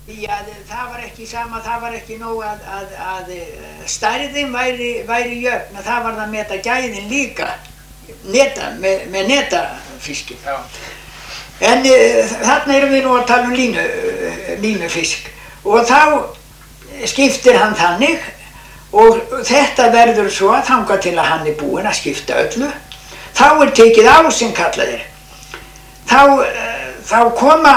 Því að það var ekki sama, það var ekki nóg að stærðin væri jöfn, að það var það að meta gæðin líka, með netafiskinn. Já. En þarna erum við nú að tala um línufisk og þá skiptir hann þannig og þetta verður svo þangað til að hann búinn að skipta öllu. Þá tekið á sem kallaðir. Þá koma,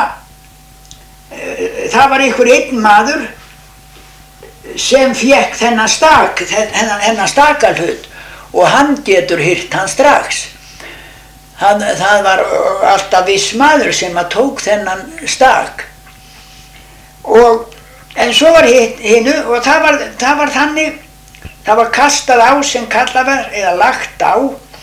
það var einhver einn maður sem fékk þennan stakalhut og hann getur hirt hann strax. Það var alltaf viss maður sem að tók þennan stak. En svo var hinu og það var þannig, það var kastað á sem kallað var, eða lagt á,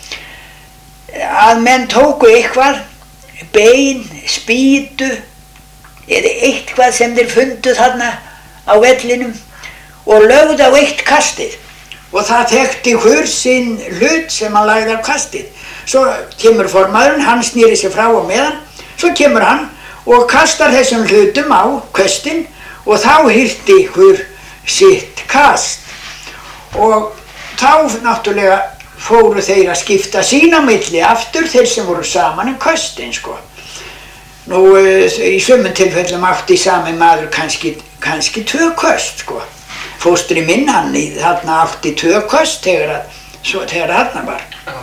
að menn tóku eitthvað, bein, spýtu, eða eitthvað sem þeir fundu þarna á vellinum og lögðu á eitt kastið. Og það þekkti sinn hlut sem hann lagði á kastið. Svo kemur formaðurinn, hann snýri sig frá og meðan, svo kemur hann og kastar þessum hlutum á köstin og þá hirti sitt kast. Og þá náttúrulega fóru þeir að skipta sín á milli aftur, þeir sem voru saman köstin, sko. Nú, í sumum tilfellum átti sami maður kannski 2 köst, sko. Fóstri minn, hann þarna átti 2 köst þegar þarna var.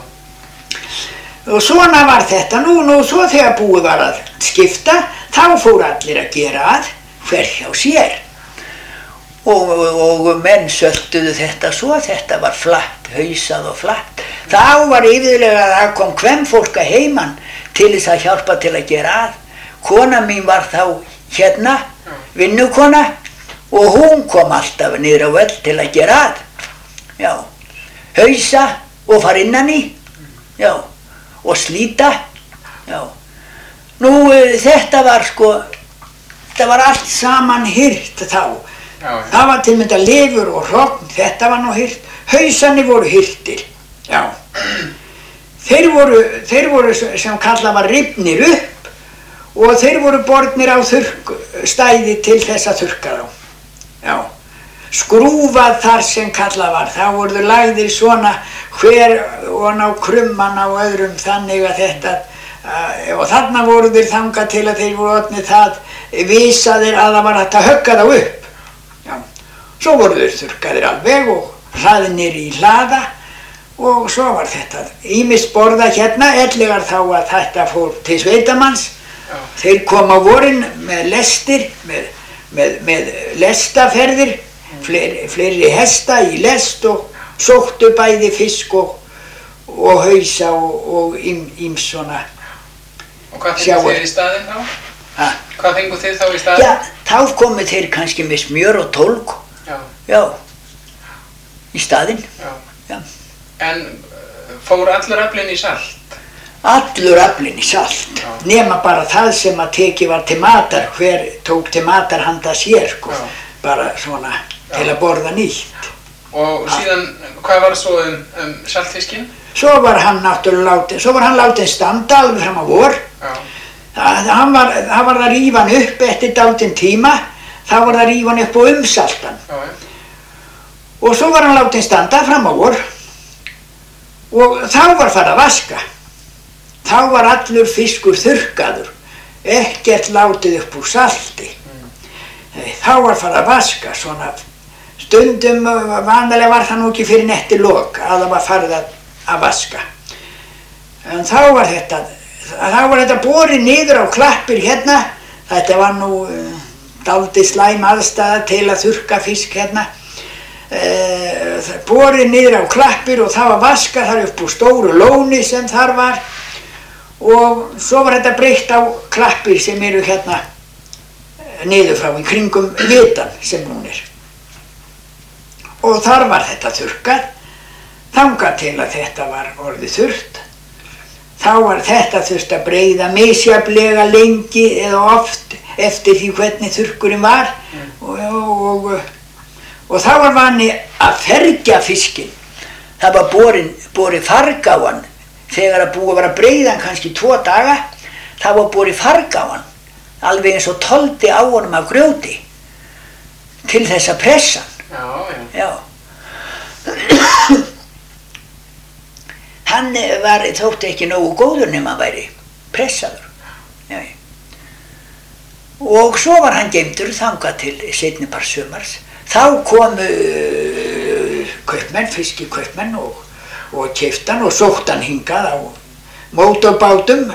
Og svona var þetta nú svo þegar búið var að skipta, þá fóru allir að gera hver hjá sér. Og menn sölduðu þetta svo, þetta var flatt, hausað og flatt. Þá var yfirlega að það kom kvenfólk að heiman til þess að hjálpa til að gera að. Kona mín var þá hérna, vinnukona, og hún kom alltaf niður á völl til að gera að. Já, hausa og fara innan í, já, og slíta, já. Nú, þetta var sko, þetta var allt saman hirt þá. Það var til mynda lifur og hrogn, þetta var nú hirt. Hausarnir voru hirtir, já. Þeir voru sem kallað var rifnir upp og þeir voru bornir á þurrkstæði til þess að þurrka þá. Já. Skrúfað þar sem kallað var, þá voru lagðir svona hver og ná krummana og öðrum þannig að þetta, og þarna voru þeir þangað til að þeir voru orðnir það visaðir að það var hægt að högga þá upp. Já. Svo voru þeir þurrkaðir alveg og hlaðnir í hlaða og svo var þetta ýmist borða hérna, ellegar þá að þetta fór til sveitamanns. Þeir kom á vorin með lestir, með lestaferðir, fleiri hesta í lest og sóttu bæði fisk og hausa og ýmsona. Og hvað fengu þeir í staðinn þá? Ha? Hvað fengu þeir þá í staðinn? Já, þá komu þeir kannski með smjör og tólg. Já, í staðinn. Já. En fór allur aflinn í salt? Allur aflinn í salt, nema bara það sem að tekið var til matar, hver tók til matar handa sér, sko, bara svona til að borða nýtt. Og síðan, hvað var svo saltfiskinn? Svo var hann náttúrulega látinn standa alveg fram á vor. Það var að rífa hann upp eftir dálítinn tíma, þá var það að rífa hann upp og umsalta hann. Og svo var hann látinn standa fram á vor og þá var farið að vaska. Þá var allur fiskur þurrkaður, ekkert látið upp úr salti. Þá var farið að vaska svona. Stundum vanalega var það nú ekki fyrir eftir lok að það var farið að vaska. En þá var þetta borið niður á klappir hérna. Þetta var nú dálítið slæm aðstaða til að þurrka fisk hérna. Borið niður á klappir og það var vaskað þar upp úr stóru lóni sem þar var. Og svo var þetta breytt á klappir sem eru hérna niður frá í kringum vitan sem hún er. Og þar var þetta þurrkað, þangað til að þetta var orðið þurrt. Þá var þetta þurft að breiða misjafnlega lengi eða oft eftir því hvernig þurrkurinn var. Og þá var vani að fergja fiskinn. Það var borið farg á hann. Þegar að búið var að breiða hann kannski 2 daga, það var borið farg á hann, alveg eins og toldi á honum af grjóti. til þess að pressa hann. Já. Hann þótti ekki nógu góður nema hann væri pressaður. Já. Og svo var hann geymdur þangað til seinnipart sumars. Þá komu kaupmenn, fiskikaupmenn og keyptu hann og sóttu hann hingað á mótorbátum,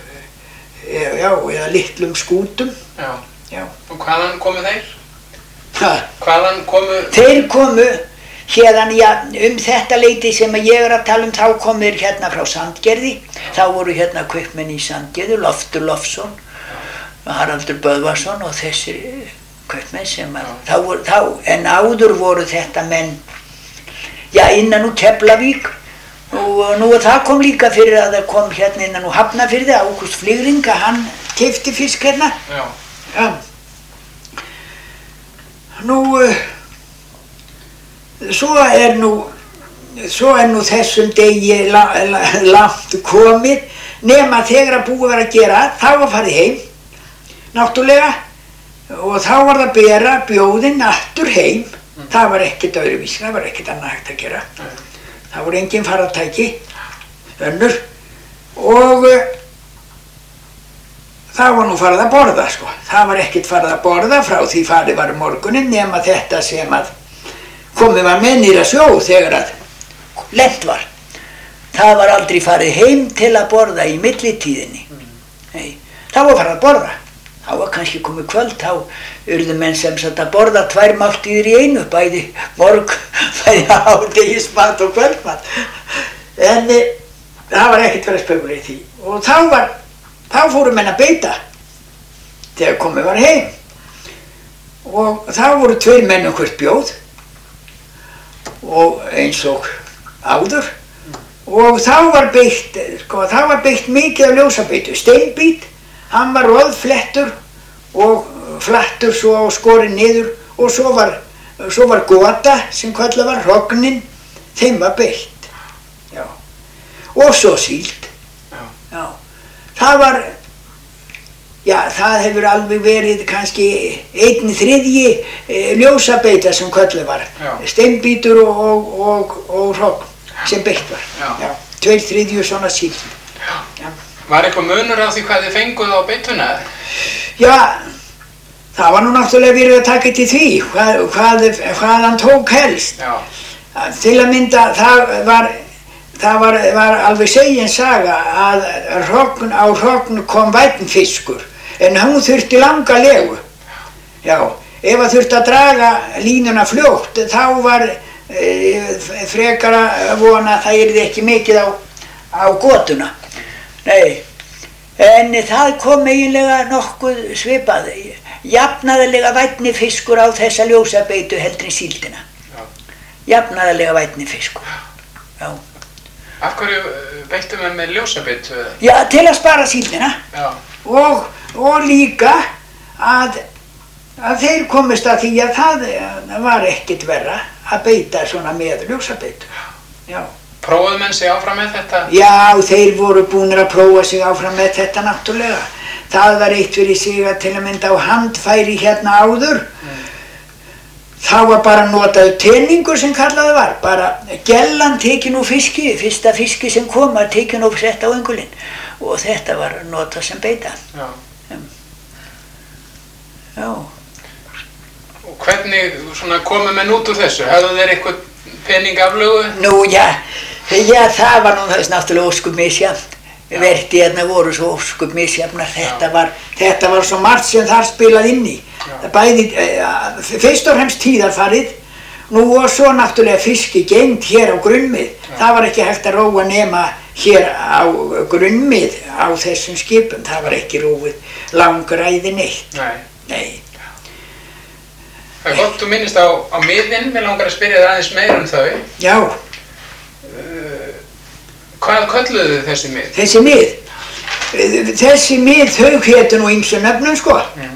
eða litlum skútum. Já. Og hvaðan komu þeir? Hvaðan komu? Þeir komu hérðan, þetta leyti sem ég að tala þá komu þeir hérna frá Sandgerði. Þá voru hérna kaupmenn í Sandgerði, Loftur Lofsson, Haraldur Böðvarsson og þessir kaupmenn sem en áður voru þetta menn, innan úr Keflavík. Og það kom líka fyrir að það kom hérna innan úr Hafnarfirði, Ágúst Flygring, hann keypti fisk hérna. Já. Svo er nú þessum degi langt komið, nema þegar að búið var að gera, þá var farið heim, náttúrulega, og þá var það bera bjóðinn aftur heim. Það var ekkert öðruvísi, það var ekkert annað hægt að gera. Það voru engin farartæki, önnur, og það var nú farið að borða, sko. Það var ekkert farið að borða frá því farið var morguninn, nema þetta sem að komið var með niður að sjó þegar að lent var. Það var aldrei farið heim til að borða í millitíðinni. Nei, það var farið að borða. Það var kannski komið kvöld, þá urðu menn sem sagt að borða 2 máltíðir í einu, bæði hádegismat og kvöldmat. En það var ekkert verið að spekula í því. Og þá fóru menn að beita þegar komið var heim. Og þá voru 2 menn hvert bjóð, og eins og áður. Og þá var beitt mikið af ljósabeitu. Steinbít, hann var roðflettur og flattur svo á skorinn niður, og svo var gota sem kallað var hrognin, þeim var beitt. Já. Og svo síld. Já. Það hefur alveg verið kannski 1/3 ljósabeita sem kallað var. Steinbítur og hrogn sem beitt var. Já. 2/3 svona síld. Já. Var eitthvað munur á því hvað þið fenguð á beituna? Já, það var nú náttúrulega verið að taka til því, hvað hann tók helst. Já. Til að mynda, það var alveg segin saga að á hrogn kom vænn fiskur, en hún þurfti langa legu. Já, ef það þurfti að draga línuna fljótt, þá var frekar að vona að það yrði ekki mikið á gotuna. Nei, en það kom eiginlega nokkuð svipað, jafnaðarlega vænni fiskur á þessa ljósabeitu heldur en síldina. Jafnaðarlega vænni fiskur. Já. Af hverju beittum við með ljósabeitu? Já, til að spara síldina. Já. Og líka að þeir komist að því að það var ekkert verra að beita svona með ljósabeitu. Já. Prófuðu menn sig áfram með þetta? Já, þeir voru búnir að prófa sig áfram með þetta náttúrulega. Það var eitt fyrir sig að til að mynda á handfæri hérna áður. Það var bara notaður teningur sem kallaði var. Bara gellan tekin úr fiski, fyrsta fiski sem kom var tekin og sett á öngulinn. Og þetta var notað sem beita. Já. Já. Og hvernig komu menn út úr þessu? Höfðu þeir eitthvað peningaflögu? Nú, já, það var nú þess náttúrulega óskup misjafnt. Verti hérna voru svo óskup misjafnar. Þetta var svo margt sem þar spilaði inn í. Bæði, fyrst og fremst tíðarfarið, nú og svo náttúrulega fiski geymt hér á grunnmið. Það var ekki hægt að róa nema hér á grunnmið á þessum skipum. Það var ekki róið langræði neitt. Nei. Það er gott, þú minnist á miðin, mér langar að spyrja þér aðeins meir þau. Já. Hvað kölluðu þið þessi mið? Þessi mið? Þessi mið, þau hétu nú ýmsum nöfnum, sko.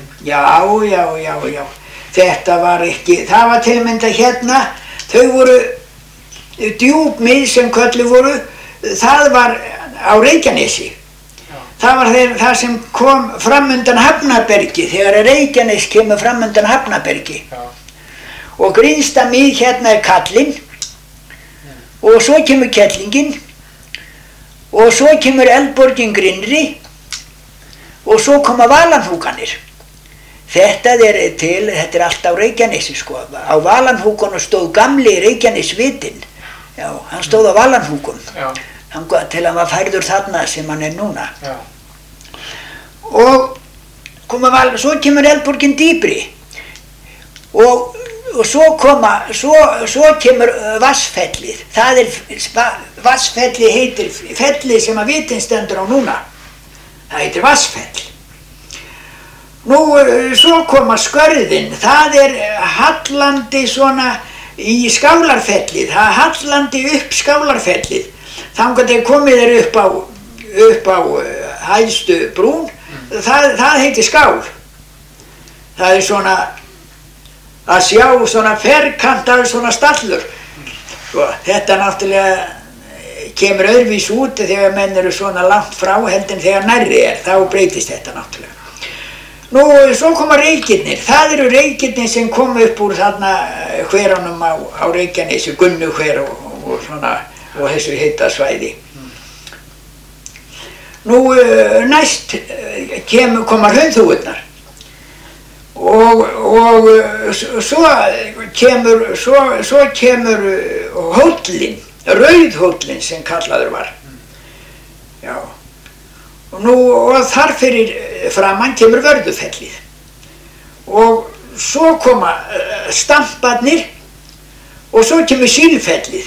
Já. Þetta var ekki, það var til að mynda hérna, þau voru djúp mið sem kölluð voru, það var á Reykjanesi. Það var það sem kom fram undan Hafnarbergi, þegar Reykjanes kemur fram undan Hafnarbergi. og grynnsta mið hérna kallinn og svo kemur kellingin og svo kemur Eldborgin Grynnri og svo koma Valanhúkanir. Þetta er allt á Reykjanesi sko. Á Valanhúkunum stóð gamli Reykjanesvitinn. Já, hann stóð á Valanhúkum. Til hann var færður þarna sem hann núna. Já. Og svo kemur Eldborgin Dýpri og svo kemur Vatnsfellið. Vatnsfellið heitir fellið sem að Vitinn stendur á núna. Það heitir Vatnsfell. Svo koma skörðin, það hallandi svona í Skálarfellið, það hallandi upp Skálarfellið. Þangað komið upp á hæstu brún, það heitir Skál. Það svona að sjá svona ferkantar svona stallur. Þetta náttúrulega kemur öðruvís út þegar menn eru svona langt frá heldur en þegar nærri þá breytist þetta náttúrulega. Svo koma reykirnir, það eru reykirnir sem kom upp úr þarna hverunum á Reykjanesi, Gunnuhver og svona, og þessu heita svæði. Næst koma hraunþúfurnar og svo kemur hóllinn, Rauðhóllinn sem kallaður var. Já. Og þar fyrir framan kemur Vörðufellið og svo koma Stamparnir og svo kemur Sílfellið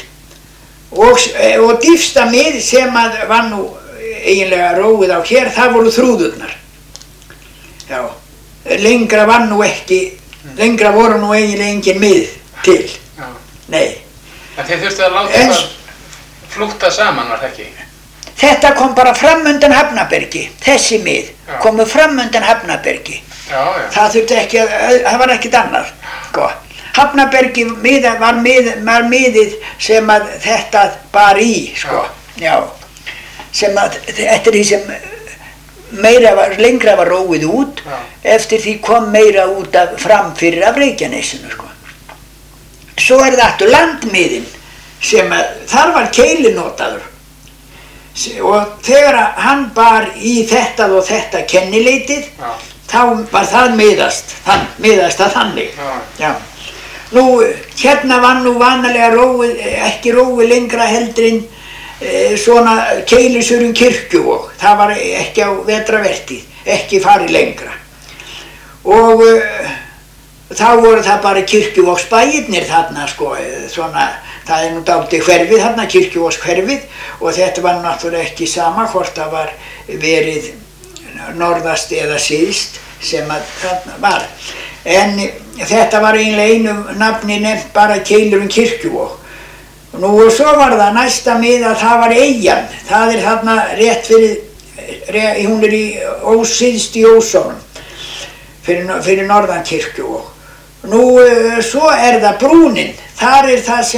og dýpsta mið sem var nú eiginlega róið á hér, það voru Þrúðurnar. Já, lengra var nú ekki, lengra voru nú eiginlega engin mið til. Já. Nei. En þið þurftu að láta það flúta saman, var það ekki? Þetta kom bara fram undan Hafnarbergi, þessi mið komu fram undan Hafnarbergi. Já. Það þurfti ekki, það var ekkert annað. Sko. Hafnarbergi var miðið sem að þetta bar í, sko. Já. Sem að eftir því sem lengra var róið út, eftir því kom meira út fram fyrir af Reykjanesinu, sko. Svo það aftur landmiðin sem að þar var Keili notaður. Og þegar hann bar í þetta og þetta kennileitið, þá var það miðast að þannig. Já. Hérna var nú vanalega róið, ekki róið lengra heldur en svona Keilisurinn Kirkjuvog. Það var ekki á vetravertíð, ekki farið lengra. Og þá voru það bara Kirkjuvogsbæirnir þarna, sko, svona. Það nú dálítið hverfið þarna, Kirkjuvogshverfið, og þetta var náttúrulega ekki sama hvort það var verið norðast eða syðst sem að þarna var. En þetta var eiginlega einu nafni nefnt bara Keilurinn Kirkjuvog. Og svo var það næsta mið að það var Eyjan. Það þarna rétt fyrir, hún syðst í Ósónum, fyrir norðan Kirkjuvog. Svo það brúnin. Þar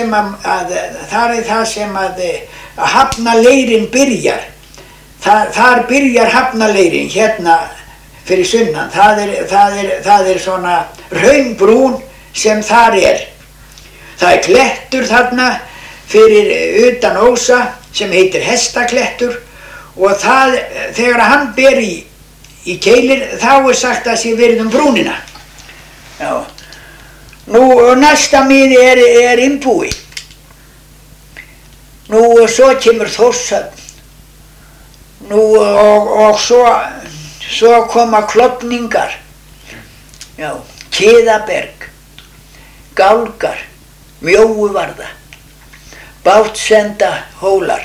það sem að Hafnarleirinn byrjar. Þar byrjar Hafnarleirinn, hérna fyrir sunnan. Það svona hraunbrún sem þar Það klettur þarna fyrir utan Ósa sem heitir Hestaklettur og þegar hann ber í Keilir þá sagt að sé verið brúnina. Já. Næsta miði Innbúi. Svo kemur Þórshöfn. Og svo koma Klofningar. Já, Kiðaberg, Gálgar, Mjóuvarða, Bátsendahólar.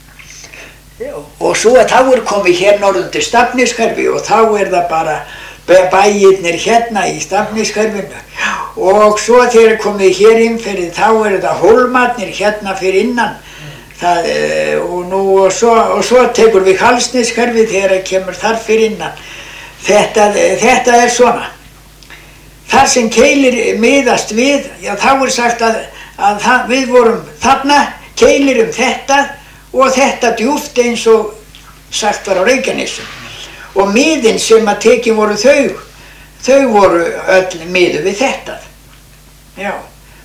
Og svo þá komið hér norður til Stafnishverfi og þá það bara bæirnir hérna í Stafnishverfinu. Og svo þegar komið hér inn fyrir þá það hólmarnir hérna fyrir innan. Og svo tekur við Hvalsneshverfi þegar kemur þar fyrir innan. Þetta svona. Þar sem Keilir miðast við, já þá sagt að við vorum þarna, Keilir þetta og þetta djúpt eins og sagt var á Reykjanesi. Og miðin sem að tekin voru þau voru öll miðu við þetta. Já,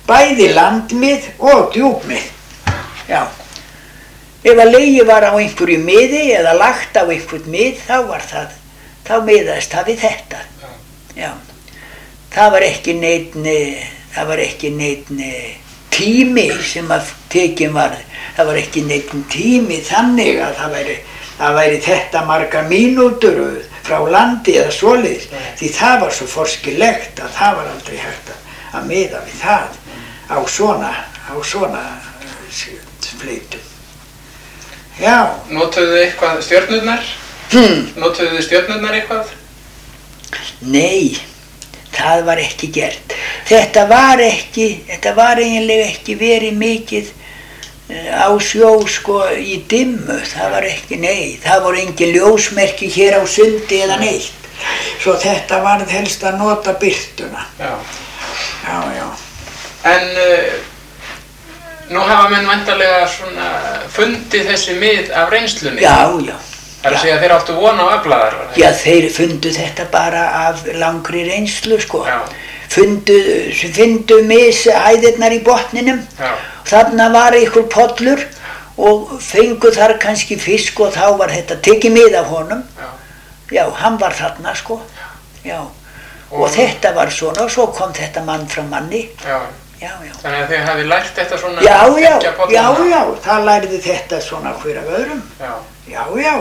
bæði landmið og djúpmið. Já. Ef að legið var á einhverju miði eða lagt á einhvern mið, þá miðaðist það við þetta. Já. Það var ekki neinn tími sem að tekin var. Það var ekki neinn tími þannig að það væri þetta margar mínútur frá landi eða svoleiðis. Því það var svo forskilegt að það var aldrei hægt að miða við það á svona fleitum. Já. Notuðu þið eitthvað stjörnurnar? Notuðu þið stjörnurnar eitthvað? Nei, það var ekki gert. Þetta var eiginlega ekki verið mikið á sjó sko í dimmu. Það var ekki, nei, það voru engin ljósmerki hér á sundi eða neitt. Svo þetta varð helst að nota birtuna. Já. Já. En nú hafa menn væntanlega svona fundið þessi mið af reynslunni. Já. Það er að segja að þeir áttu von á aflaðar. Já, þeir fundu þetta bara af langri reynslu, sko. Já. Fundu mishæðirnar í botninum. Já. Þarna var einhver pollur og fengu þar kannski fisk og þá var þetta tekið mið af honum. Já. Já, hann var þarna, sko. Já. Og þetta var svona og svo kom þetta mann frá manni. Já. Já. Þannig að þið hafi lært þetta svona Já, það lærði þetta svona hver af öðrum. Já.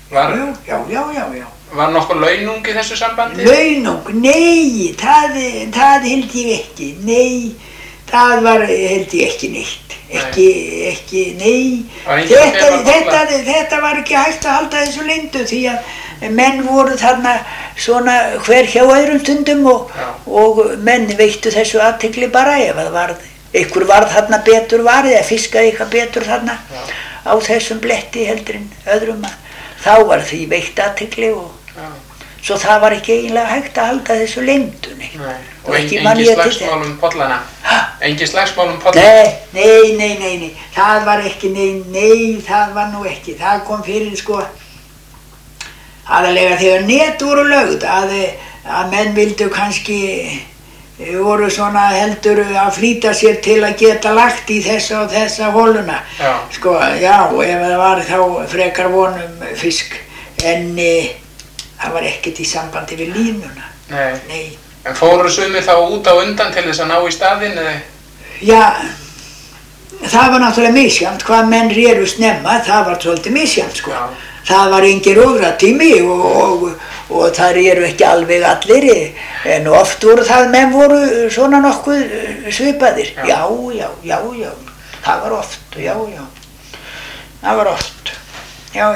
Var nokkuð launung í þessu sambandi? Launung? Nei, það held ég ekki. Nei, það var held ég ekki neitt. Ekki, nei. Þetta var ekki hægt að halda þessu leyndu því að menn voru þarna svona hver hjá öðrum stundum og menn veittu þessu athygli bara ef að einhver varð þarna betur varð eða fiskaði eitthvað betur þarna á þessum bletti heldur en öðrum þá var því veitt athygli og svo það var ekki eiginlega hægt að halda þessu leyndu. Og engin slagsmál pollana? Engin slagsmál pollana? Nei, það var ekki, nei, það var nú ekki, það kom fyrir sko aðalega þegar net voru lögð að menn vildu kannski voru svona heldur að flýta sér til að geta lagt í þessa og þessa holuna. Sko, já, ef það var þá frekar vonum fisk en það var ekkert í sambandi við línuna. Nei. En fóru sumir þá út á undan til þess að ná í staðinn eða? Já, það var náttúrulega misjafnt hvað menn reru snemma, það var svolítið misjafnt sko. Já. Það var engin róðratími og þar eru ekki alveg allir en oft voru það menn voru svona nokkuð svipaðir. Já. Það var oft, já. Það var oft, já.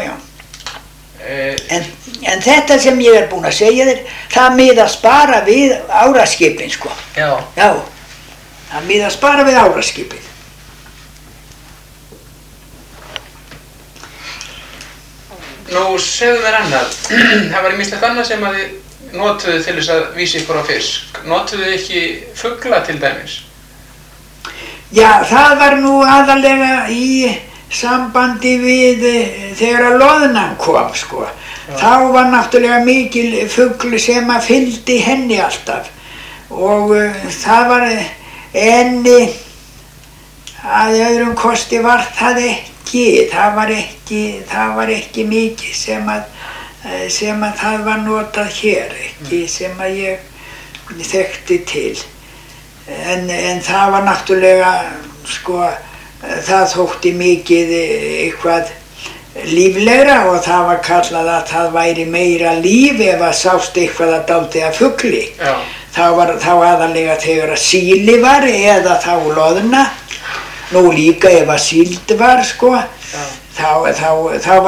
En þetta sem ég búinn að segja þér, það miðast bara við áraskipin, sko. Já. Það miðast bara við áraskipin. Nú, segðu mér annað. Það var ýmislegt annað sem að þið notuðu til þess að vísa ykkur á fisk. Notuðu ekki fugla til dæmis? Já, það var nú aðalega í sambandi við þegar að loðnan kom, sko. Þá var náttúrulega mikil fugl sem að fylgdi henni alltaf. Og það var enni að öðrum kosti var það ekki. Það var ekki mikið sem að það var notað hér, ekki sem að ég þekkti til. En það var náttúrulega, sko, það þótti mikið eitthvað líflegra og það var kallað að það væri meira líf ef að sást eitthvað að dálítið af fugli. Þá aðalega þegar að síli var eða þá loðna. Nú líka ef að síld var, sko, það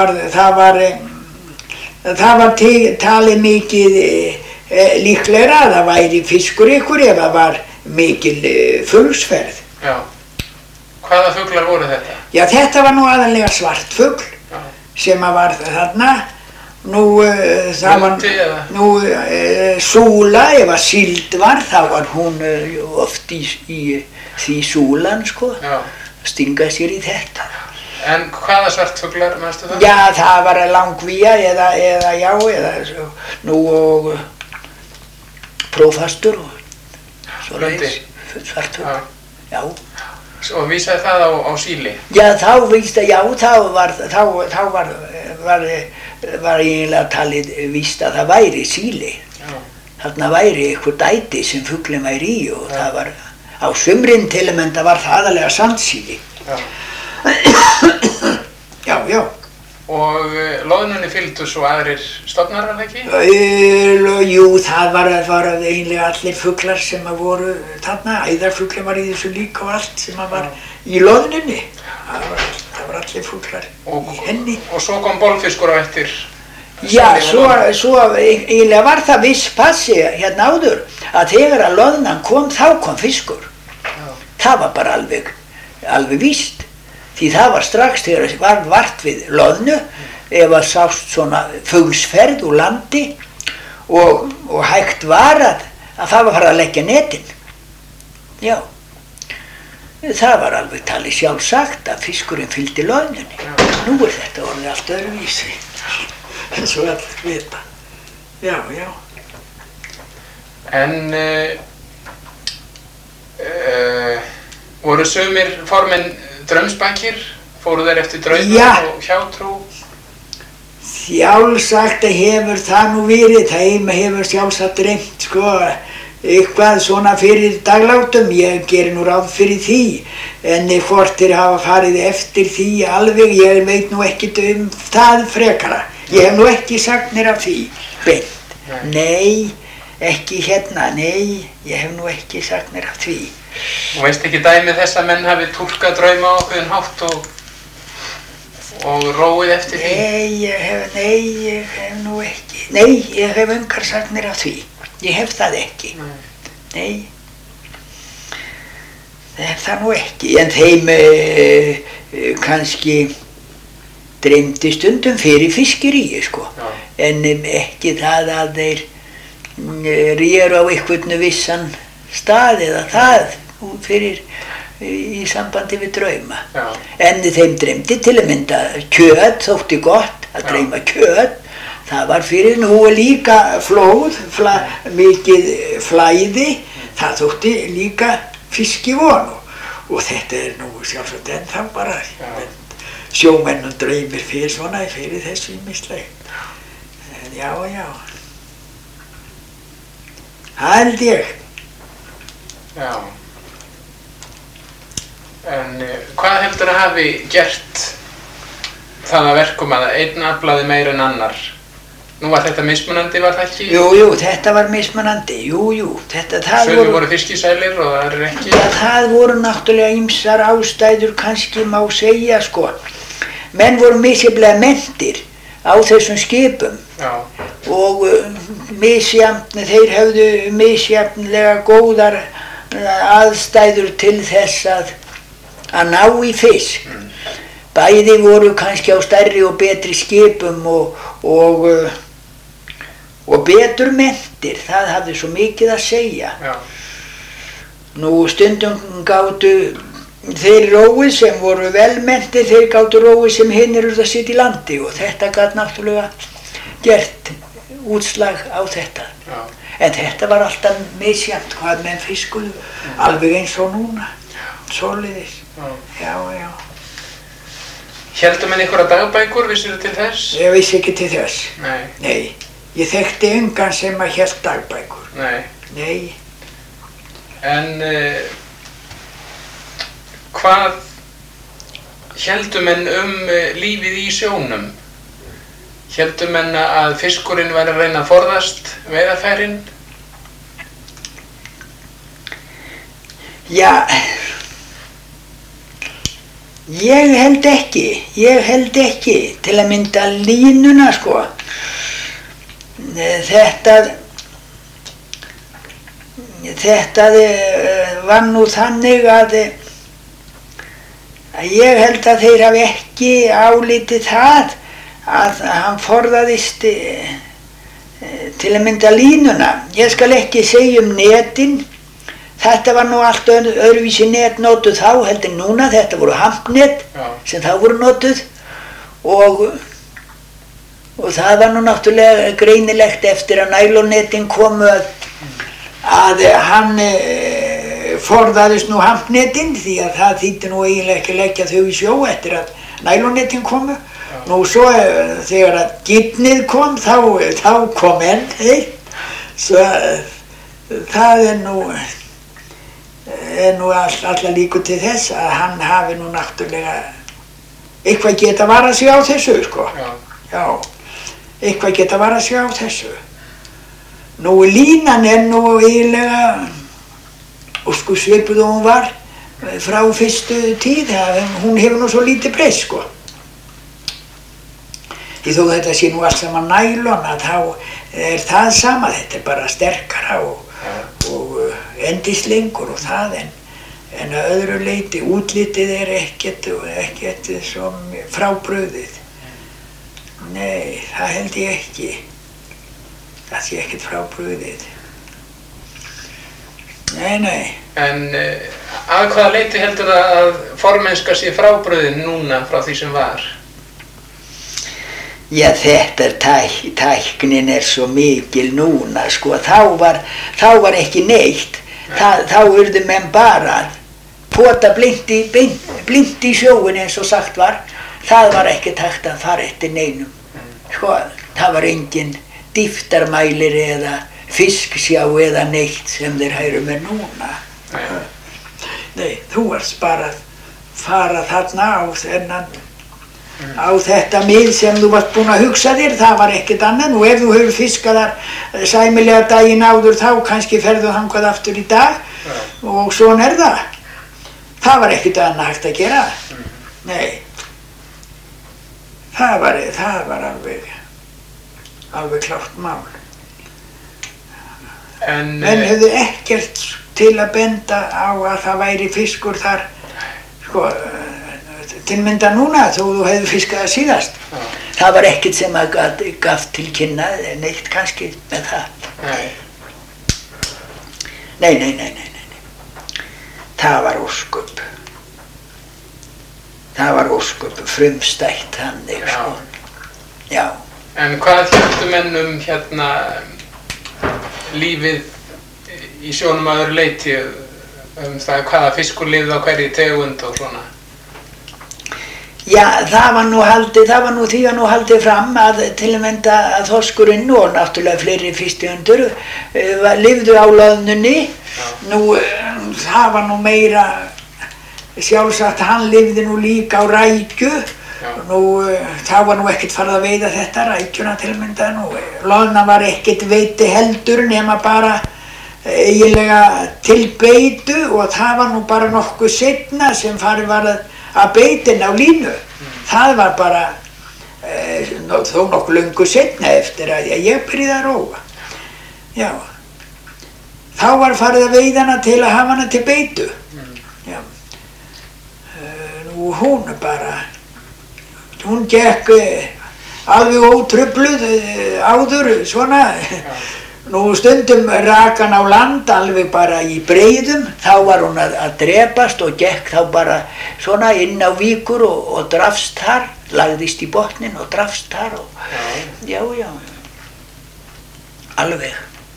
var talið mikið líklegra að það væri fiskur ykkur ef það var mikil fuglsferð. Já. Hvaða fuglar voru þetta? Já, þetta var nú aðalega svart fugl sem að var þarna. Súla, ef að síld var, þá var hún oft í því súlan, sko, stinga sér í þetta. En hvaða svartfuglar, mannstu það? Já, það var langvía eða og prófastur og svoleiðis svartfugl. já. Og vísaði það á síli? Já, þá var eiginlega talið víst að það væri síli. Já. Þarna væri eitthvað dæti sem fuglinn væri í og það var, á sumrin til og með var það aðalega sandsíli. Já. Já, já. Og loðnunni fylgdu svo aðrir stofnar, var það ekki? Jú, það var eiginlega allir fuglar sem voru þarna, æðarfuglinn var í þessu líka og allt sem var í loðnunni. Það var allir fuglar í henni. Og svo kom bolfiskur á eftir? Já, svo eiginlega var það viss passi hérna áður að þegar að loðnan kom, þá kom fiskur. Já. Það var bara alveg víst. Því það var strax þegar það var vart við loðnu, ef að sást svona fuglsferð úr landi og hægt var að það var farið að leggja netin. Já, það var alveg talið sjálfsagt að fiskurinn fylgdi loðnunni. Nú þetta orðið allt öðruvísi, eins og allir vita. Já, já. En voru sumir formenn draumsbækir? Fóru þeir eftir draumar og hjátrú? Sjálfsagt hefur það nú verið, það hefur sjálfsagt dreymt eitthvað svona fyrir daglátum, ég gerir nú ráð fyrir því, en hvort þeir hafa farið eftir því alveg, ég veit nú ekkert það frekara. Ég hef nú ekki sagnir af því beint. Nei, ekki hérna, nei, ég hef nú ekki sagnir af því. Og veist ekki dæmi þess að menn hafi túlkað drauma á ákveðinn hátt og róið eftir því? Nei, ég hef nú ekki. Nei, ég hef engar sagnir af því. Ég hef það ekki. Nei. Það hef það nú ekki. En þeim kannski dreymdi stundum fyrir fiskiríi, En ekki það að þeir réru á einhvern vissan stað eða það fyrir í sambandi við drauma. Já. En þeim dreymdi til að mynda kjöt, þótti gott að dreyma kjöt. Það var fyrir nú líka flóð, mikið flæði, það þótti líka fiskivon og þetta nú sjálfsagt ennþá bara. Sjómennum dreymir fyrir þessu ýmislegt. Já, já. Það held ég. Já. En hvað heldur að hafi gert það að verkum að einn aflaði meira en annar? Nú var þetta mismunandi, var það ekki? Jú, þetta var mismunandi, jú. Sumir voru fiskisælir og aðrir ekki? Já, það voru náttúrulega ýmsar ástæður, kannski má segja, Menn voru misjafnlega menntir á þessum skipum. Já. Og þeir hefðu misjafnlega góðar aðstæður til þess að ná í fisk. Bæði voru kannski á stærri og betri skipum og betur menntir, það hafði svo mikið að segja. Já. Nú stundum gátu þeir róið sem voru velmenntir, þeir gátu róið sem hinir að sitja í landi og þetta gat náttúrulega gert útslag á þetta. Já. En þetta var alltaf misjafnt hvað menn fiskuðu, alveg eins og núna, svoleiðis. Já. Héldu menn einhverja dagbækur, vissirðu til þess? Ég vissi ekki til þess. Nei. Ég þekkti engan sem að hélt dagbækur. Nei. En hvað héldu menn lífið í sjónum? Héldu menn að fiskurinn væri að reyna að forðast veiðarfærin? Já, ég held ekki, til að mynda línuna, Þetta var nú þannig að ég held að þeir hafi ekki álitið það að hann forðaðist til að mynda línuna. Ég skal ekki segja netin. Þetta var nú allt öðruvísi net notuð þá heldur núna, þetta voru hampnet sem þá voru notuð og það var nú náttúrulega greinilegt eftir að nælonnetin komu að hann forðaðist nú hampnetin því að það þýddi nú eiginlega ekki leggja þau í sjó eftir að nælonnetin komu. Nú svo þegar að gífnið kom þá kom enn eitt. Svo það er nú alla líkur til þess að hann hafi nú náttúrulega eitthvað geta varað sig á þessu, sko. Já, eitthvað geta varað sig á þessu. Nú línan er nú eiginlega sko svipuð og hún var frá fyrstu tíð, hún hefur nú svo lítið breyst, sko. Því þó þetta sé nú allt saman nælon að þá er það sama, þetta er bara sterkara og endislengur og það en að öðru leyti útlitið er ekkert svo frábrugðið. Nei, það held ég ekki. Það sé ekkert frábrugðið. Nei. En að hvaða leyti heldur að formennska sé frábrugðin núna frá því sem var? Já, þetta tæknin er svo mikil núna, sko. Þá var ekki neitt. Þá urðu menn bara að pota blint í sjóin eins og sagt var. Það var ekki hægt að fara eftir neinum. Sko, það var engin dýftarmælir eða fisksjá eða neitt sem þeir hægru með núna. Nei, þú varst bara að fara þarna á þetta mið sem þú varst búinn að hugsa þér, það var ekkert annað. Nú ef þú hefur fiskað þar sæmilega daginn áður þá kannski ferðu þangað aftur í dag og svona er það. Það var ekkert annað hægt að gera. Nei, það var alveg klárt mál. Menn hefðu ekkert til að benda á að það væri fiskur þar, sko, til mynda núna þó þú hefðu fiskað það síðast. Það var ekkert sem að gaf til kynna neitt kannski með það. Nei. Það var ósköp. Það var ósköp frumstætt þannig, sko. Já. En hvað héldu menn hérna lífið í sjónum að öðru leyti, það hvaða fiskur lifði á hverju tegund og svona? Já, það var nú haldið fram að til að mynda að þorskurinn og náttúrulega fleiri fisktegundir lifðu á loðnunni. Nú, það var nú meira sjálfsagt, hann lifði nú líka á rækju. Nú, það var nú ekkert farið að veiða þetta, rækjuna til að mynda. Nú, loðna var ekkert veiti heldur nema bara eiginlega til beitu og það var nú bara nokkuð seinna sem farið var að beitin á línu. Það var bara þó nokkuð löngu seinna eftir að ég byrjaði að róa. Já. Þá var farið að veiða hana til að hafa hana til beitu. Já. Nú hún gekk alveg ótrufluð áður svona. Nú stundum rak hann á land alveg bara í breiðum, þá var hún að drepast og gekk þá bara svona inn á víkur og drafst þar, lagðist í botnin og drafst þar og já, alveg.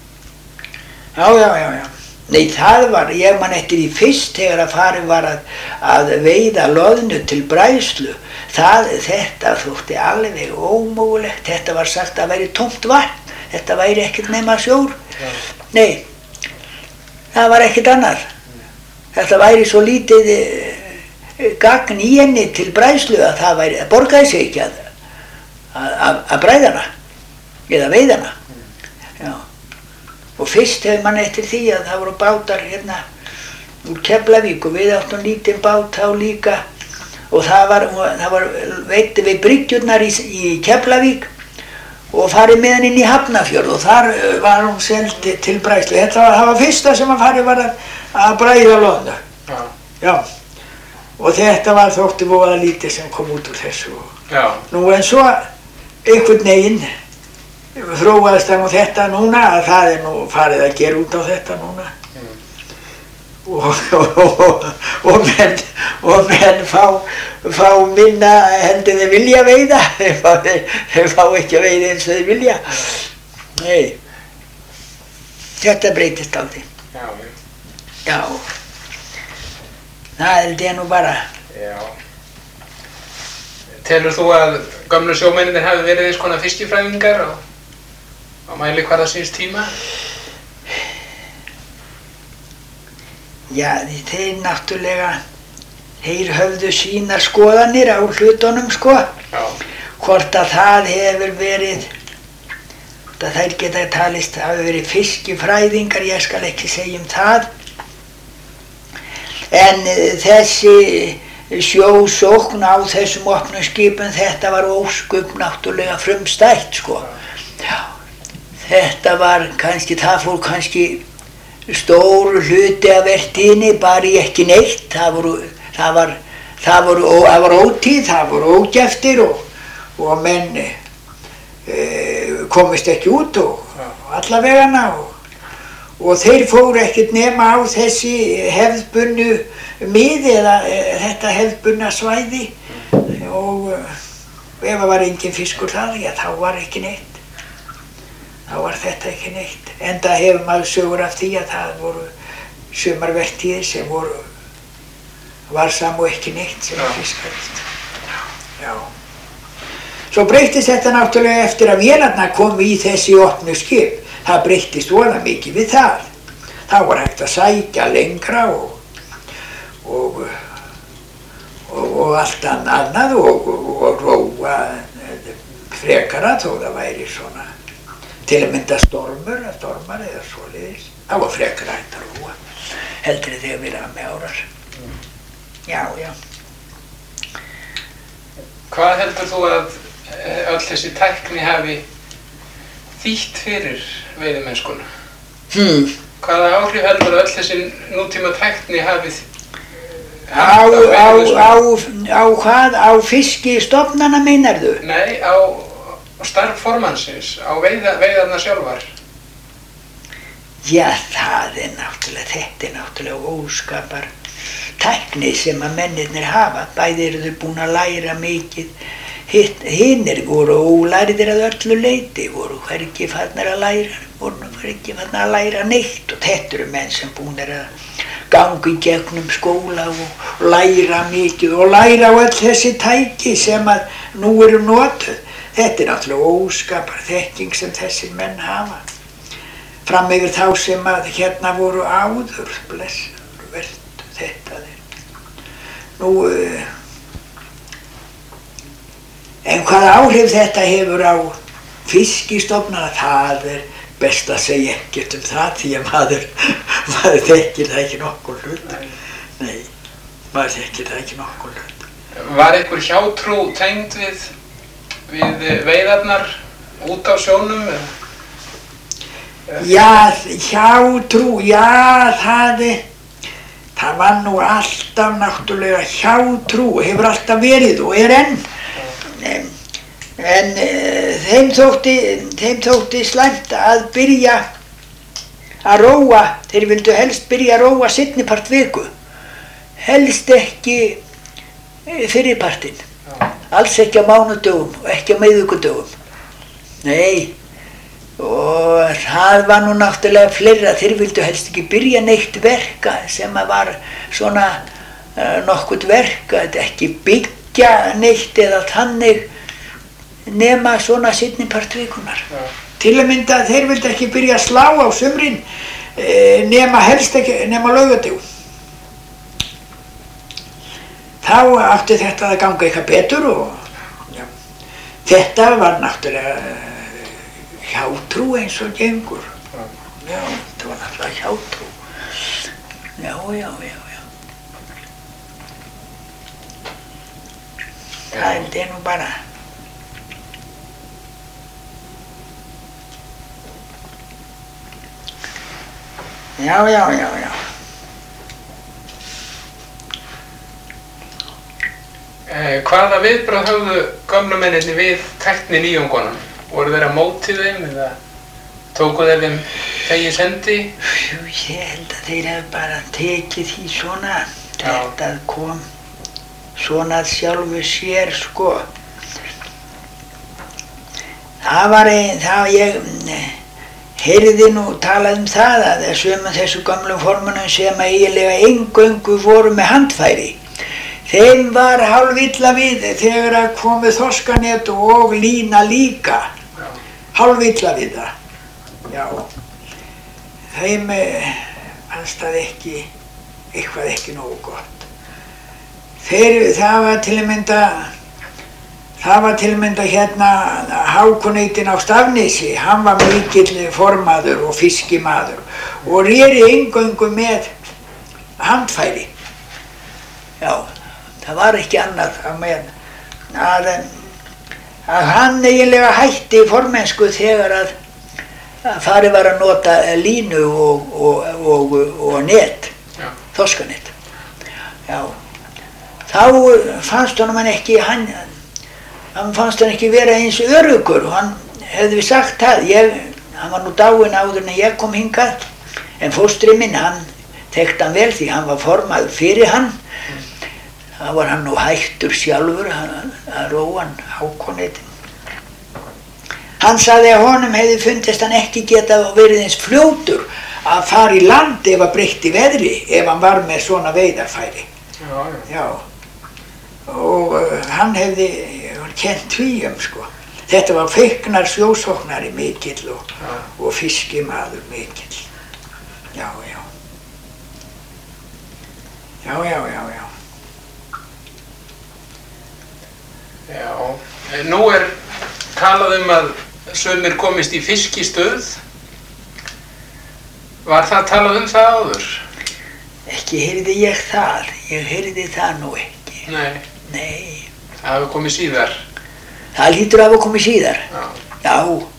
Já. Nei, það var, ég man eftir því fyrst þegar að farið var að veiða loðnu til bræðslu, þetta þótti alveg ómögulegt, þetta var sagt að væri tómt vatn. Þetta væri ekkert nema sjór. Nei, það var ekkert annar. Þetta væri svo lítið gagn í henni til bræðslu að það borgaði sig ekki að bræða hana eða veiða hana. Já. Og fyrst hefur mann eftir því að það voru bátar hérna úr Keflavík og við áttum lítinn bát þá líka og það var veitti við bryggjurnar í Keflavík og farið með hann inn í Hafnarfjörð og þar var hún seld til bræðslu. Það var fyrsta sem að farið var að bræða loðnu. Já. Og þetta var þótti voða lítið sem kom út úr þessu. Já. Nú en svo einhvern veginn þróaðist það nú þetta núna að það er nú farið að gera út á þetta núna. Og menn fá minna heldur þeir vilja veiða, þeir fá ekki að veiða eins og þeir vilja. Nei, þetta breytist á því. Já. Það held ég nú bara. Já. Telur þú að gömlu sjómennirnir hafi verið eins konar fiskifræðingar á mælikvarða síns tíma? Já, þeir náttúrulega, þeir höfðu sínar skoðanir á hlutunum sko. Já. Hvort að það hefur verið, að þær geta talist hafi verið fiskifræðingar, ég skal ekki segja það. En þessi sjósókn á þessum opnum skipum, þetta var ósköp náttúrulega frumstætt sko. Já. Þetta var kannski, það fór kannski stór hluti af vertíðinni bara í ekki neitt. Það var ótíð, það voru ógæftir og menn komist ekki út og allavegana og þeir fóru ekkert nema á þessi hefðbunnu mið eða þetta hefðbunna svæði og ef það var engin fiskur þar, já þá var ekki neitt. Þá var þetta ekki neitt. Enda hefur maður sögur af því að það voru sumarvertíðir sem var samu ekki neitt sem fiskaðist. Já. Svo breyttist þetta náttúrulega eftir að vélarnar komu í þessi opnu skip. Það breyttist voða mikið við það. Þá var hægt að sækja lengra og allt annað og róa frekara þó það væri svona til að mynda stormar eða svoleiðis. Það var frekar hægt að róa, heldur þegar við erum með árar. Já, já. Hvað heldur þú að öll þessi tækni hafi þýtt fyrir veiðimennskuna? Hvaða áhrif heldur öll þessi nútíma tækni hafi á hvað? Á fiskistofnana meinarðu? Nei, á starf formannsins, á veiðarnar sjálfar. Já, þetta er náttúrulega óskapar tækni sem að mennirnir hafa. Bæði eru þau búin að læra mikið. Hinnir voru ólærðir að öllu leyti, voru hvergi farnir að læra neitt og þetta eru menn sem búin að ganga í gegnum skóla og læra mikið og læra á öll þessi tæki sem að nú eru notuð. Þetta er náttúrulega óskapar þekking sem þessir menn hafa. Fram yfir þá sem að hérna voru áður, blessaður vertu þetta þeir. Nú, en hvaða áhrif þetta hefur á fiskistofnana, það er best að segja ekkert það því að maður þekkir það ekki nokkur hlut. Nei, maður þekkir það ekki nokkur hlut. Var einhver hjátrú tengd við veiðarnar út á sjónum? Já, hjátrú, já, það var nú alltaf náttúrulega hjátrú, hefur alltaf verið og er enn. En þeim þótti slæmt að byrja að róa, þeir vildu helst byrja að róa seinnipart viku, helst ekki fyrripartinn. Alls ekki á mánudögum og ekki á miðvikudögum. Nei, og það var nú náttúrulega fleira, þeir vildu helst ekki byrja neitt verka sem að var svona nokkurt verka, ekki byggja neitt eða þannig nema svona seinnipart vikunar. Til að mynda þeir vildu ekki byrja að slá á sumrin nema helst ekki, nema laugardögum. Þá átti þetta að ganga eitthvað betur og já, þetta var náttúrulega hjátrú eins og gengur. Já, þetta var náttúrulega hjátrú. Já. Það er nú bara. Já. Hvaða viðbrögð höfðu gömlu mennirnir við tækni nýjungunum? Voru þeir að móti þeim eða tóku þeir þeim þegis hendi? Ég held að þeir hef bara tekið því svona. Þetta kom svona sjálfu sér sko. Það var ég heyrði nú talað það að sumum þessu gömlum formunum sem eiginlega eingöngu voru með handfæri, þeim var hálfilla við þegar að komu þorskanét og lína líka, hálfilla við það. Já, þeim fannst það eitthvað ekki nógu gott. Það var til að mynda hérna Hákoneitin á Stafnesi, hann var mikill formaður og fiskimaður og réri eingöngu með handfæri. Já, það var ekki annað að hann eiginlega hætti formennsku þegar að farið var að nota línu og net, þorskanét. Já, þá fannst hann ekki vera eins öruggur, og hann hefði sagt það. Hann var nú dáinn áður en ég kom hingað, en fóstri minn, hann þekkti hann vel því hann var formaður fyrir hann. Það var hann nú hættur sjálfur að róa hann Hákoneitin. Hann sagði að honum hefði fundist hann ekki geta verið eins fljótur að fara í land ef að breytti veðri, ef hann var með svona veiðarfæri. Já. Og hann hefði kennt því sko. Þetta var feiknar sjósóknari mikill og fiskimaður mikill. Já. Já, nú talað að sumir komist í fiskistöð. Var það talað það áður? Ekki heyrði ég það, ég heyrði það nú ekki. Nei. Það hefur komið síðar? Það hlýtur að hafa komið síðar. Já.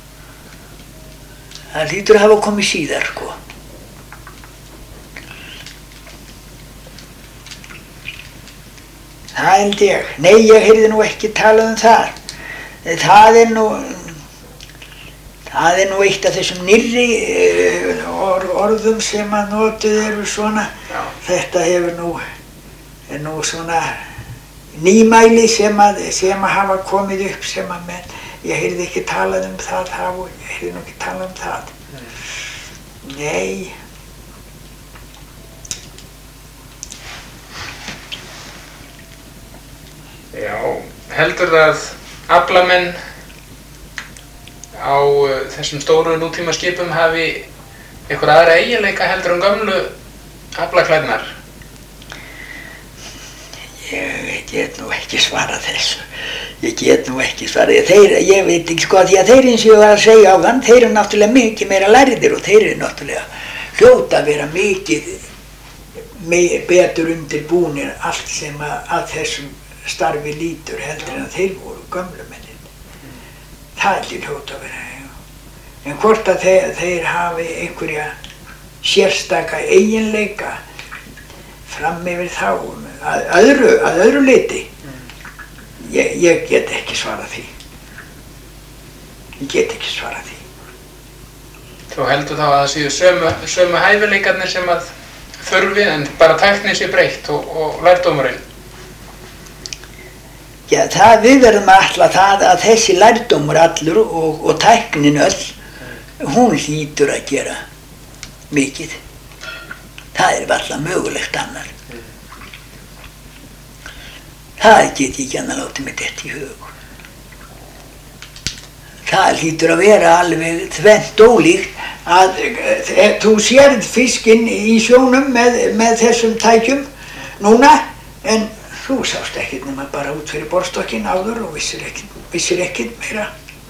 Það hlýtur að hafa komið síðar, sko. Það held ég. Nei, ég heyrði nú ekki talað það. Það er nú eitt af þessum nýrri orðum sem að notuð eru svona. Þetta er nú svona nýmæli sem að hafa komið upp sem að menn, ég heyrði ekki talað það, ég heyrði nú ekki talað það. Nei. Já, heldur það að aflamenn á þessum stóru nútímaskipum hafi eitthvað aðra eiginleika heldur gömlu aflaklæðnar? Ég get nú ekki svarað þessu. Ég veit ekki sko, því að þeir eins og ég var að segja á þann, þeir eru náttúrulega mikið meira lærðir og þeir eru náttúrulega hljóta að vera mikið betur undirbúnir allt sem að þessum starfi lítur heldur en þeir voru gömlu mennin. Það hljóta að vera. En hvort að þeir hafi einhverja sérstaka eiginleika fram yfir þá að öðru leyti, ég get ekki svarað því. Þú heldur þá að það séu sömu hæfileikarnir sem að þurfi en bara tæknin sé breytt og lærdómurinn? Já, við verðum að ætla það að þessi lærdómur allur og tæknin öll, hún hlýtur að gera mikið. Það varla mögulegt annar. Það get ég ekki annað látið mig detta í hug. Það hlýtur að vera alveg tvennt ólíkt að þú sérð fiskinn í sjónum með þessum tækjum núna, en þú sást ekkert nema bara út fyrir borðstokkinn áður og vissir ekkert meira.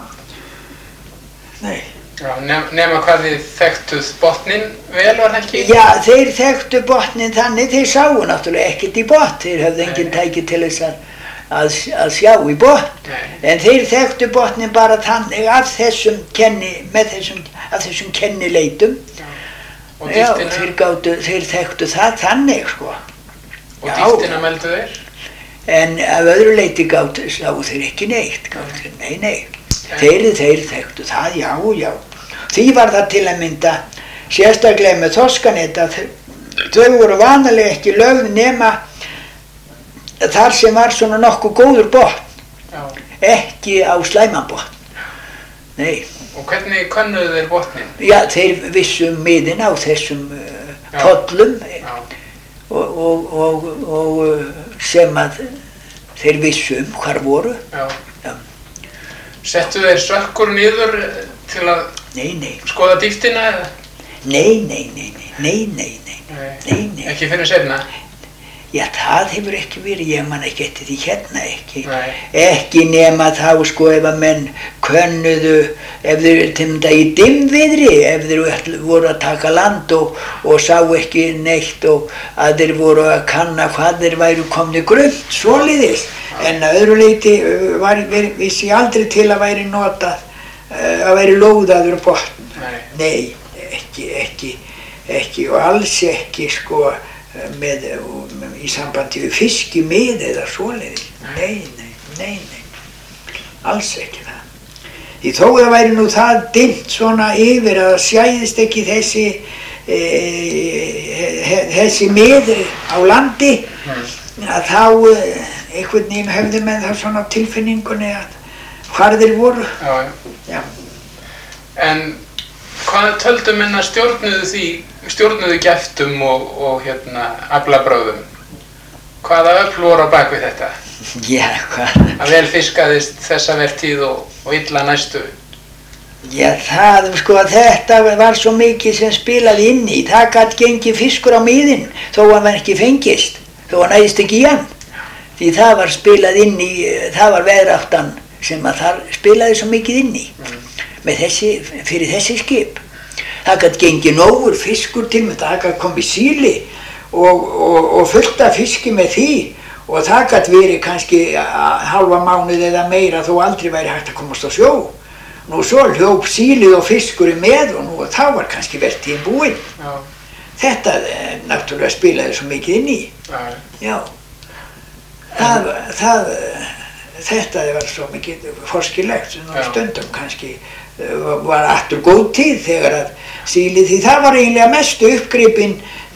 Nei. Já, nema hvað þið þekktuð botninn vel, var það ekki? Já, þeir þekktu botninn þannig, þeir sáu náttúrulega ekkert í botn, þeir höfðu engin tæki til þess að sjá í botn, en þeir þekktu botninn bara þannig af þessum kennileitum. Já, þeir þekktu það þannig, sko. Og dýptina meldu þeir? En af öðru leyti sáu þeir ekki neitt, nei. Þeir þekktu það, já. Því var það til að mynda, sérstaklega með þorskanét, að þau voru vanalega ekki lögð nema þar sem var svona nokkuð góður botn, ekki á slæman botn. Nei. Og hvernig könnuðu þeir botnin? Já, þeir vissu miðin á þessum pollum og sem að þeir vissu hvar voru. Já. Settu þeir sökkur niður til að skoða dýptina eða? Nei. Ekki fyrir seinna? Já, það hefur ekki verið, ég man ekki eftir því hérna ekki. Nei. Ekki nema þá sko ef að menn könnuðu, ef þeir til þetta í dimmviðri, ef þeir voru að taka land og sá ekki neitt og að þeir voru að kanna hvað þeir væru komni grunnt, svoleiðis. En að öðru leyti vissi ég aldrei til að væri notað, að væri lóðaður botn. Nei, ekki og alls ekki sko í sambandi við fiskimið eða svoleiðis. Nei, alls ekki það. Því þó það væri nú það dimmt svona yfir að það sjæðist ekki þessi mið á landi, að þá einhvern veginn hefðu menn það svona á tilfinningunni að hvar þeir voru. Já. En hvað töldu menn að stjórnuðu geftum og aflabrögðum? Hvaða öfl voru á bak við þetta? Já, hvað? Að vel fiskaðist þessa vertíð og illa næstu? Já, þetta var svo mikið sem spilaði inn í. Það gat gengið fiskur á miðin þó að hann ekki fengist, þó að næðist ekki í hann. Því það var spilað inn í, það var veðráttan sem að þar spilaði svo mikið inn í. Fyrir þessi skip. Það gat gengið nógur fiskur til með það gat komið síli og fullt af fiski með því og það gat verið kannski halva mánuð eða meira þó aldrei væri hægt að komast á sjó. Nú svo hljóp sílið og fiskurinn með og þá var kannski vertíðin búinn. Þetta náttúrulega spilaði svo mikið inn í. Já. Þetta var svo mikið forskilegt stundum kannski var aftur góð tíð þegar að sílið, því það var eiginlega mestu uppgripin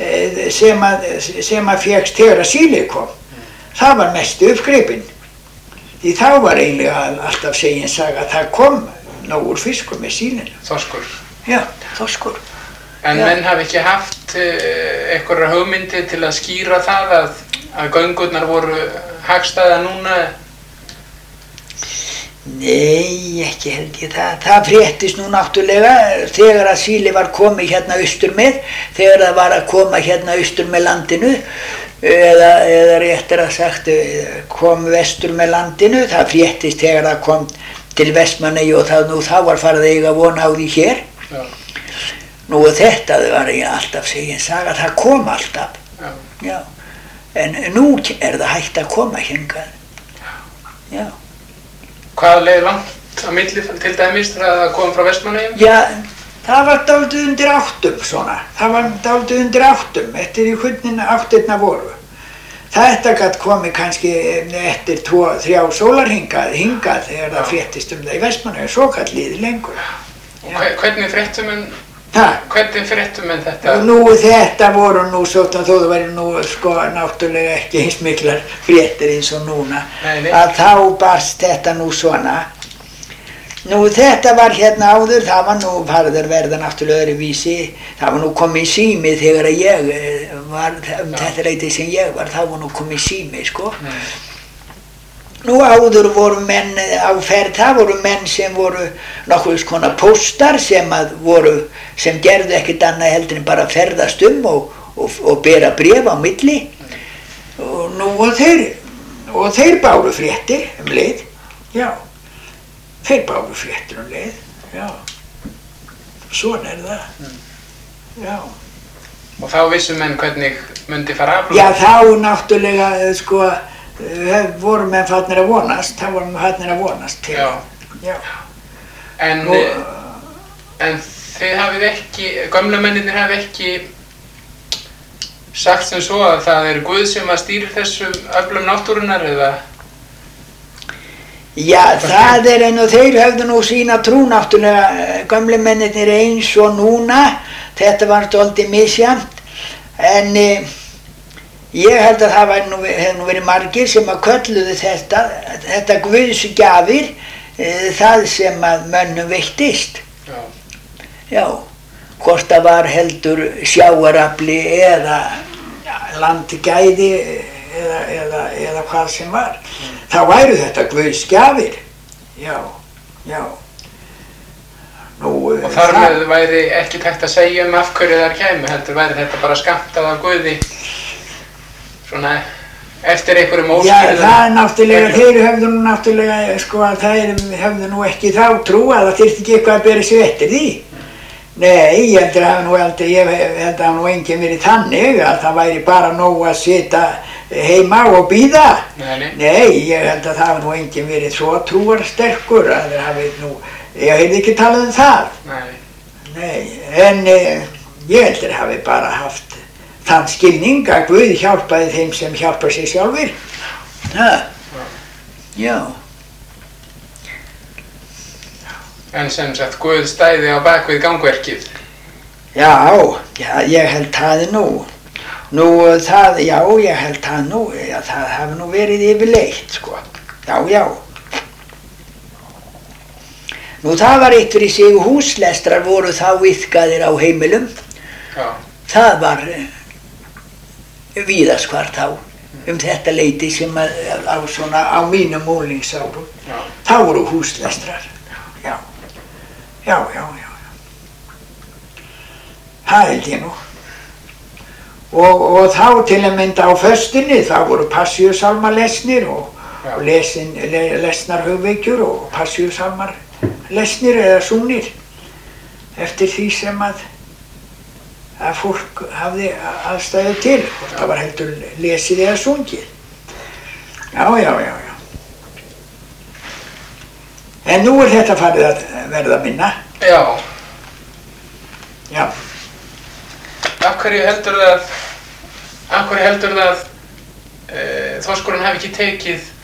sem að fékkst þegar að sílið kom. Það var mestu uppgripin. Því þá var eiginlega alltaf segin saga að það kom nógur fiskur með sílinu. Þorskur? Já, þorskur. En menn hafi ekki haft einhverjar hugmyndi til að skýra það að göngurnar voru hagstæða núna? Nei, ekki held ég það. Það fréttist nú náttúrulega þegar að síli var komið hérna austur með, þegar það var að koma hérna austur með landinu, eða réttar að sagt kom vestur með landinu, það fréttist þegar það kom til Vestmannaeyja og þá var farið að eiga von á því hér. Já. Nú þetta var ég alltaf segin saga, það kom alltaf. Já. En nú það hægt að koma hingað. Já. Hvað leið langt á milli til dæmis þegar það kom frá Vestmannaeyjum? Já, það var dálítið undir 8 svona. Það var dálítið undir 8 eftir í hvernig 8 voru. Þetta gat komið kannski eftir 2-3 sólarhingað þegar það fréttist það í Vestmannaeyjum, svo gat liðið lengur. Og hvernig fréttu menn þetta? Nú þetta voru nú svona, þó það væri nú sko náttúrulega ekki eins miklar fréttir eins og núna, að þá barst þetta nú svona. Nú þetta var hérna áður, það var nú farið að verða náttúrulega öðruvísi, það var nú komið sími þegar ég var, þetta leyti sem ég var, það var nú komið sími sko. Nú áður voru menn á ferð, það voru menn sem voru nokkuð konar póstar sem gerðu ekkert annað heldur en bara ferðast og bera bréf á milli. Og nú þeir báru fréttir leið, já. Þeir báru fréttir leið, já. Svona það, já. Og þá vissu menn hvernig myndi fara aflöf? Já, þá náttúrulega sko voru menn farnir að vonast, til. Já. En þið hafið ekki, gömlu mennirnir hafið ekki sagt sem svo að það er Guð sem að stýra þessum öflum náttúrunnar eða? Já, það og þeir höfðu nú sína trú náttúrulega, gömlu mennirnir eins og núna, þetta var dálítið misjafnt, en ég held að það hefði nú verið margir sem að kölluðu þetta Guðs gjafir, það sem að mönnum veittist. Já. Já, hvort það var heldur sjávarafli eða landgæði eða hvað sem var. Þá væru þetta Guðs gjafir. Já, já. Nú, og þar með væri ekki hægt að segja af hverju þær kæmu, heldur væri þetta bara skammtað af Guði svona eftir einhverjum óskilum. Já, það náttúrulega, þeir höfðu nú náttúrulega, sko, að þeir höfðu nú ekki þá trú að það þyrfti ekki eitthvað að bera sig eftir því. Nei, ég held að hafa nú enginn verið þannig að það væri bara nóg að sitja heima og bíða. Nei, ég held að það hafa nú enginn verið svo trúarsterkur að það hafi nú, ég hef ekki talað það. Nei, en ég held að hafi bara haft þann skilning að Guð hjálpaði þeim sem hjálpa sig sjálfur. Já. En sem sagt, Guð stæði á bakvið gangverkið. Já, ég held það nú. Nú, ég held það nú. Já, það hafi nú verið yfirleitt, sko. Já. Nú, það var eitt fyrir sig, húslestrar voru þá iðkaðir á heimilum. Já. Það var víðast hvar þá, þetta leyti sem á mínum unglingsárum. Þá voru húslestrar. Já. Það held ég nú. Og þá til að mynda á föstunni, þá voru passíusálmar lesnir og lesnar hugveikjur og passíusálmar lesnir eða súnir eftir því sem að fólk hafði aðstæðu til, hvort það var heldur lesið eða sungið. Já. En nú þetta farið að verða minna. Já. Af hverju heldur það að Þorskurinn hafi ekki tekið